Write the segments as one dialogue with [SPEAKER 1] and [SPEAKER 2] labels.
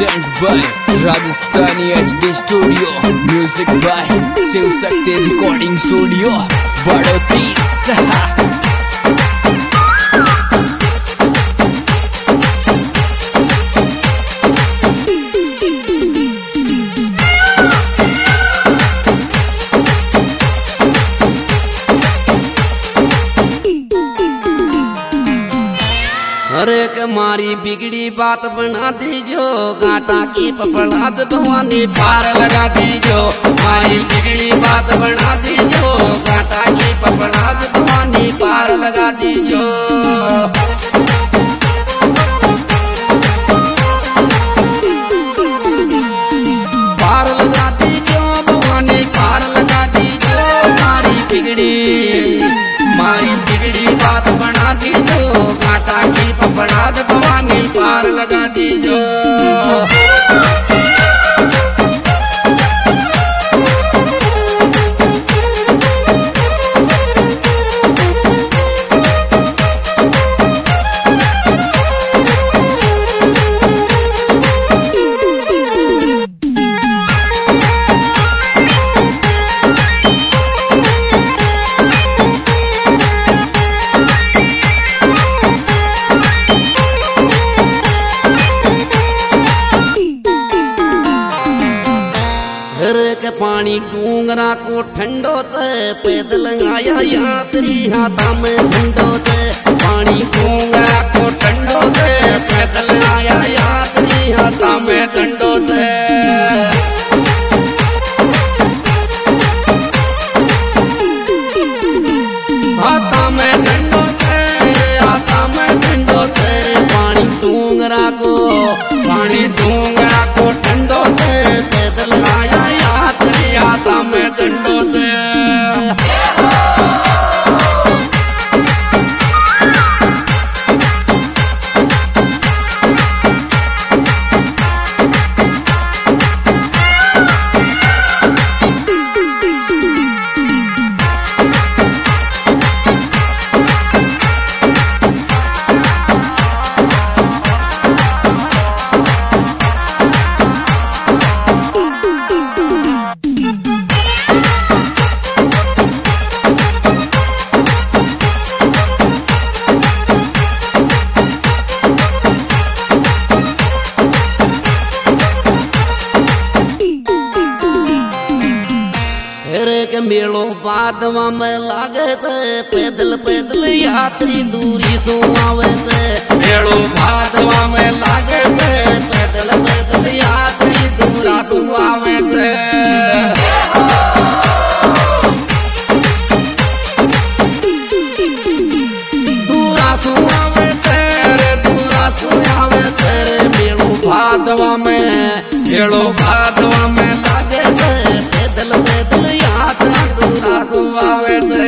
[SPEAKER 1] Present by Rajasthani HD studio, music by Shiv Shakti recording studio Badauti.
[SPEAKER 2] अरे के मारी बिगड़ी बात बना दीजो, कांटा की पपड़ाद भवानी पार लगा दीजो। मारी बिगड़ी बात बना दीजो, कांटा की पपड़ाद भवानी पार लगा दीजो। पार लगा दीजो भवानी, पार लगा दीजो। मारी बिगड़ी बात बना दीजो, कांटा की पपड़ाद भवानी पार लगा दीजो। के पानी डूंगरा को ठंडो से पैदल आया यात्री हाथा में झंडो से। पानी डूंगरा को ठंडो से पैदल आया यात्री हाथा में झंडो से। हाथा में झंडो से, हाथा में झंडो से। पानी डूंगरा को ठंडो से पैदल आया हाथा में झंडो से। के मेलो बादवा में लागे से, पैदल पैदल यात्री दूरी सो आवे से। मेलो बादवा में लागे से, पैदल पैदल यात्री दूरा सो आवे से। दूरा सो आवे से, दूरा सो आवे से। मेलो बादवा में लागे से, पैदल पैदल यात्रा दूरा सो आवे से।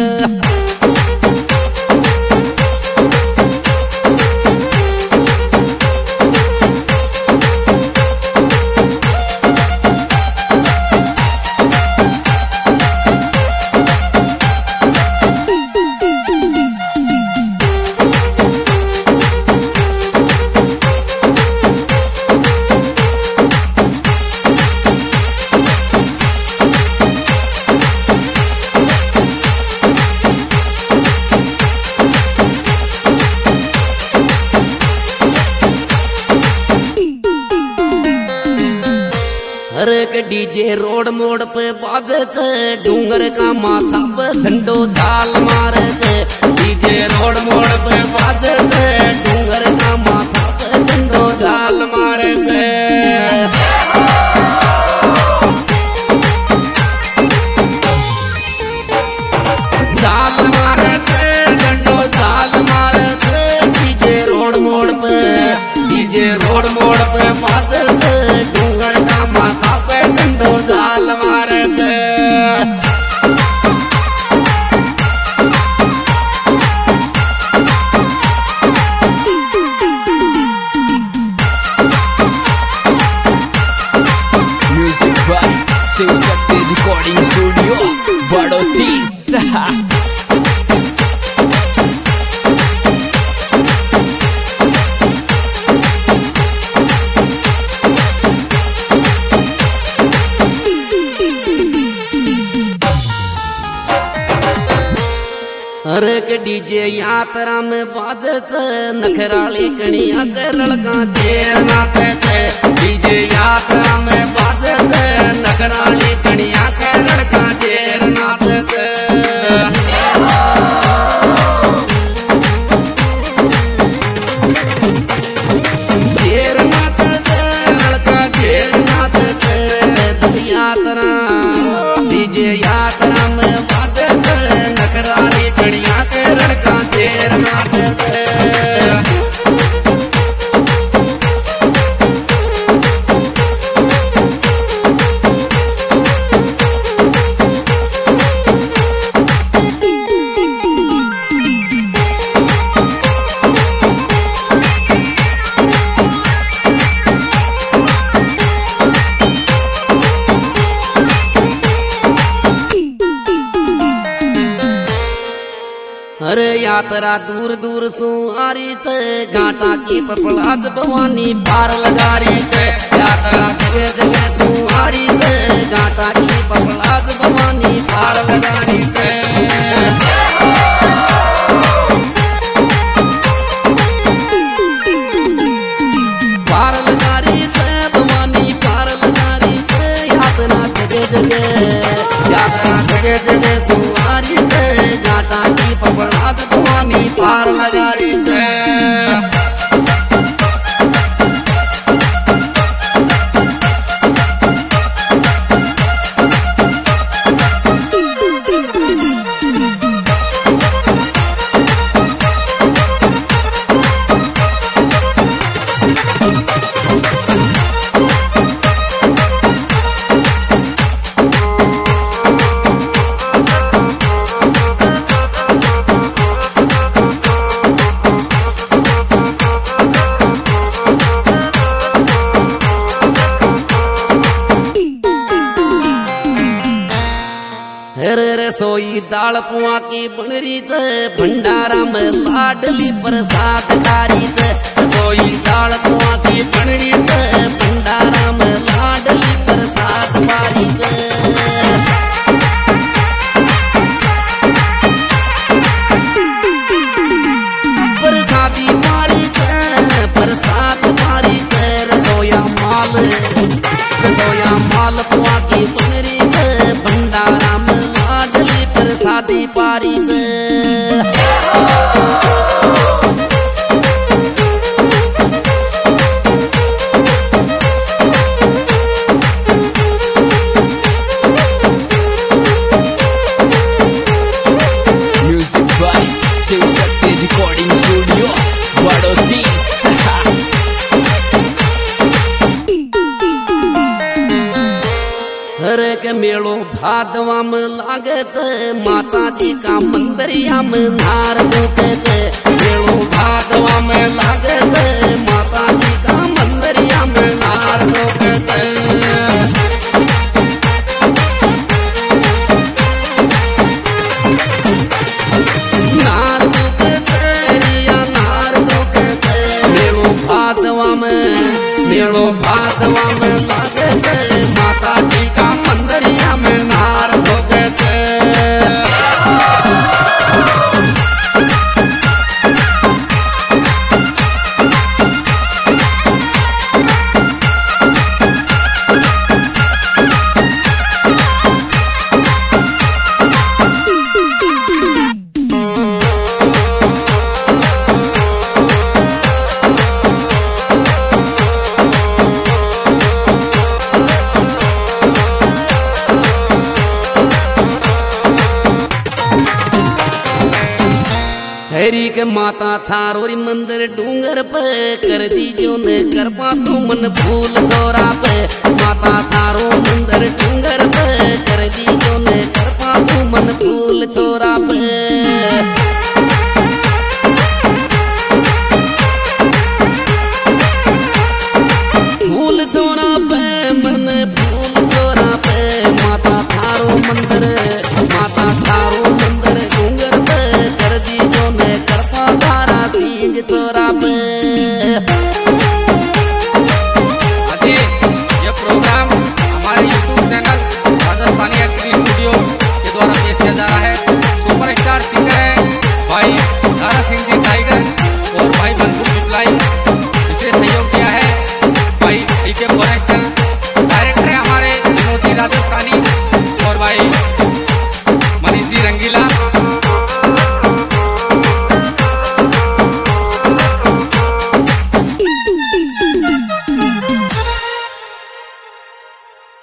[SPEAKER 2] हर एक डीजे रोड मोड़ पे बाजे से, डूंगर का माथा पे झंडो झाल मारे से। डीजे रोड मोड़ पे बाजे से, डूंगर का माथा पे झंडो झाल मारे से। झाल मारे से, झंडो झाल मारे से। डीजे रोड मोड़ पे बाजे से, डूंगर का माथा पे झंडो झाल मारे से। अरे के डीजे यात्रा में बाजे छे नखराली कणिया के लड़का देर नाचे छे। डीजे यात्रा में बाजे छे नखराली कणिया के लड़का देर नाचे छे। देर नाचे छे लड़का देर नाचे छे। यात्रा डीजे यात्रा में बाजे छे नखराली कणिया के लड़का देर नाचे छे। अरे यात्रा दूर दूर सु आरी छे घाटा की पपलाद भवानी पार लगारी छे। यात्रा जगह जगह सु आरी छे घाटा की पपलाद भवानी पार लगारी छे। पार लगारी छे भवानी पार लगारी छे। यात्रा जगह जगह सु आरी छे घाटा की पपलाद भवानी पार लगारी छे। रे रसोई दाल पुआ की बनरी छे भंडारा में लाडली प्रसाद कारी छे। रसोई दाल पुआ की बनरी छे भंडारा में लाडली प्रसाद कारी छे। प्रसादी मारी छे प्रसाद मारी छे। रसोया माल पुआ की बनरी छे भंडारा में लाडली प्रसादी पारी छे।
[SPEAKER 1] Music by Shiv Shakti recording studio Barauti.
[SPEAKER 2] हरे के मेलो भादवा में लागे छे माता जी का मंदिरिया में नार दुखे छे। मेलो भादवा में लागे छे माता जी का मंदिरिया में नार दुखे छे। नार दुखे छे रिया नार दुखे छे। मेलो भादवा में लागे छे माता जी का मंदिरिया में नार दुखे छे। हरी के माता थारोरी मंदिर डूंगर पे कर दीजो ने करपा तो मन फूल छोरा पे। माता थारो मंदिर डूंगर पे कर दीजो ने करपा तो मन फूल छोरा पे।